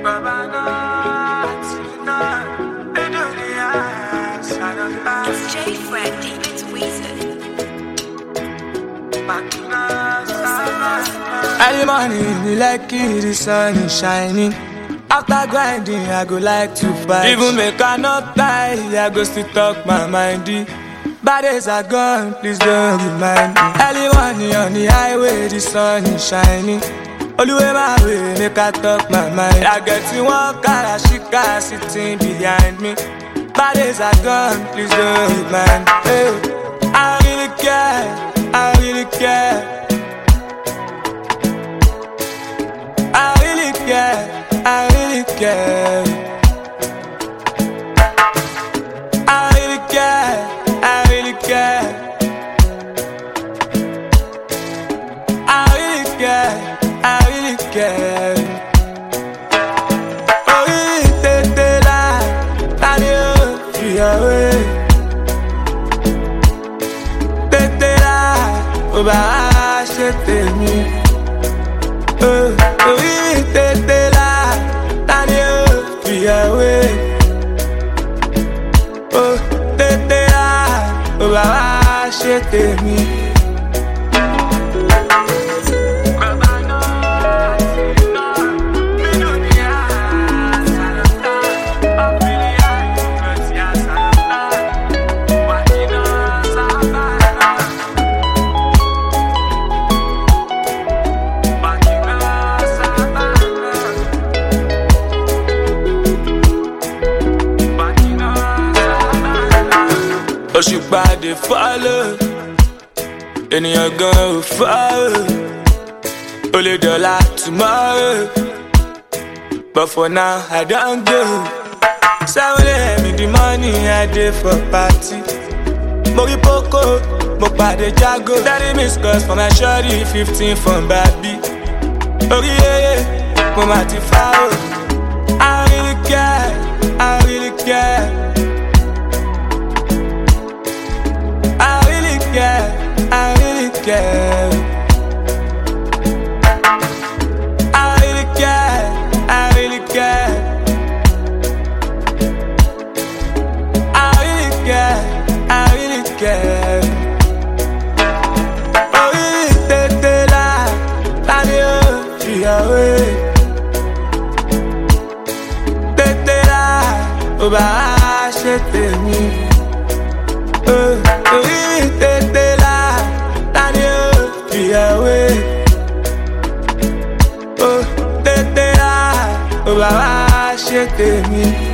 It's J Freddy, it's Weezer. Early morning, you like it, the sun is shining. After grinding, I go like to fight. Even make I not die, I go still talk my mind. Bad days are gone, please don't remind me. Early morning on the highway, the sun is shining. Always my way, make I talk my mind. I get to one car, she car sitting behind me. Bad days are gone, please don't remind me. Hey, I really care, I really care. I really care, I really care. I really care, I really care. I really care, I really care. Oh, really, take la, free away. Take la, oh, bah, c'est me. Oh, oui, t'étais là, t'as dit, puis away. Oh, t'étais là, oh, bah, j'étais mis. Òṣùpá dey follow, ènìyàn gan ò follow. O lè dọ̀la tomorrow, but for now I don go. 7 a.m. in the morning I dey for party. Mo rí Poco, mo pàdé Jago. 30 missed calls for my shorty, 15 from Babi. Orí yeye, mo máa ti fá o. I really care, I really care. I really care. I really care. I really care. I really care. I really care. Oh, really, t'étais là, t'as dit, free away. T'étais là, oh, bah, j'étais mis. Oh, oui, t'étais là. Away. Oh, t'étais là, oh, bah, j'étais mis.